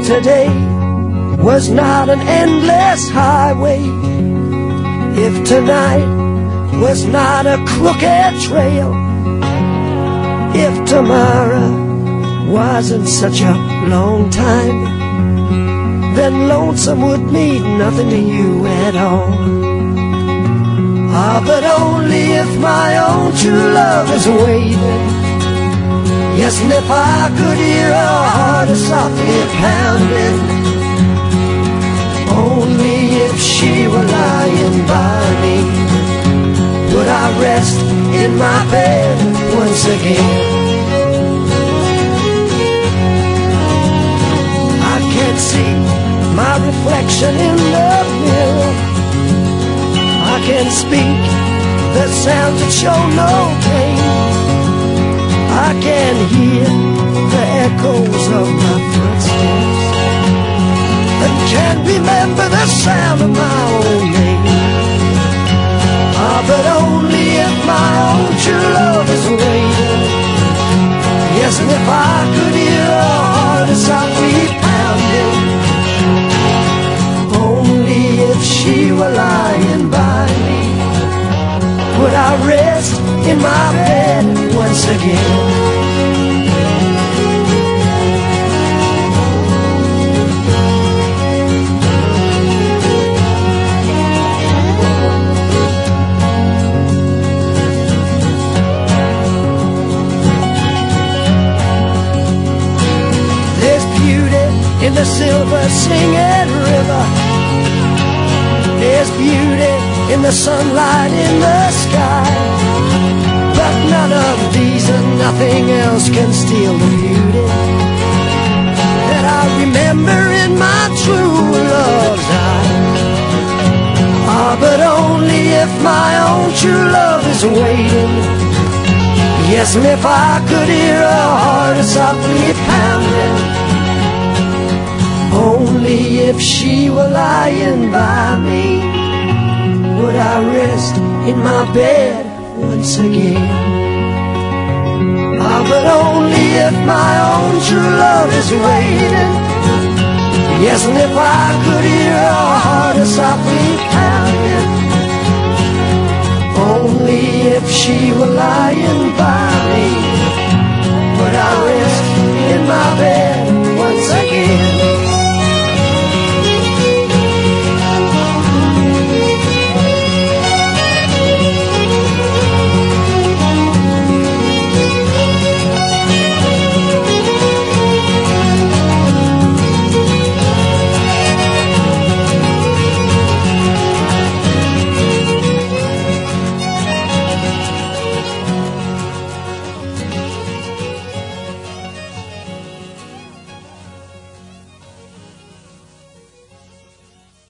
today was not an endless highway, if tonight was not a crooked trail, if tomorrow wasn't such a long time, then lonesome would mean nothing to you at all. Ah, but only if my own true love is waiting. Yes, and if I could hear her heart softly pounding, only if she were lying by me, would I rest in my bed once again. I can't see my reflection in the mirror, I can't speak the sounds that show no pain, I can hear the echoes of my footsteps, and can't remember the sound of my own name. Ah, but only if my own true love is waiting. Yes, and if I could hear her heart softly pounding, only if she were lying by me, would I rest in my bed once again. There's beauty in the silver singing river, there's beauty in the sunlight in the sky, but none of these and nothing else can steal the beauty that I remember in my true love's eyes. Ah, but only if my own true love is waiting. Yes, and if I could hear her heart softly pounding, only if she were lying by me, would I rest in my bed once again. Ah, but only if my own true love is waiting. Yes, and if I could hear her heart softly pounding, only if she were